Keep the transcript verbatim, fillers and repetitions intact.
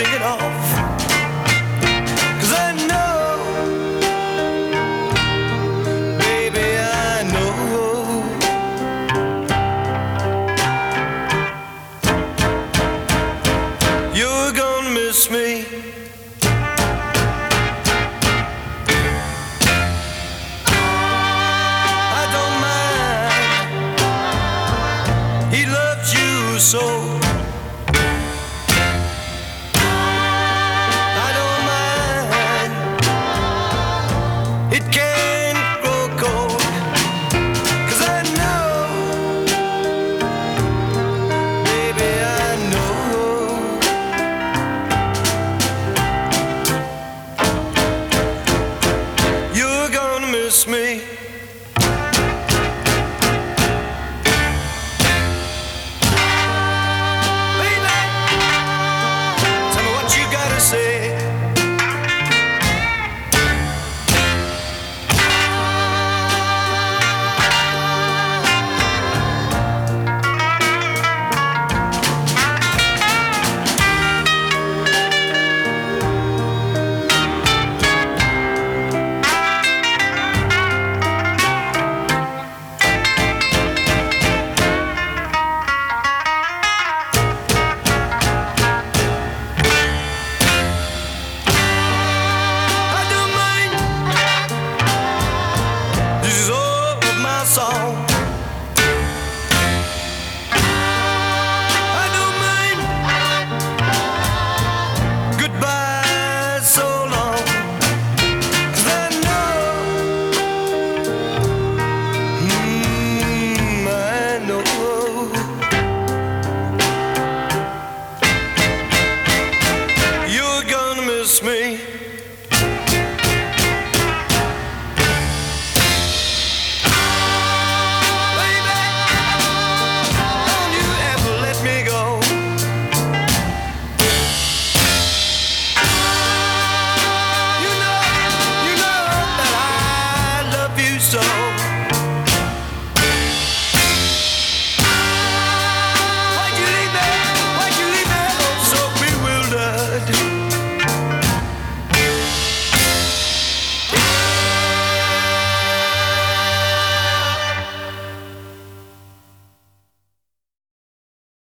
take it off. 'Cause I know, baby, I know you're gonna miss me. I don't mind, he loves you so. Miss me. Baby, tell me what you gotta say. Song. I don't mind goodbye so long, 'cause I know, mm, I know you're gonna miss me. So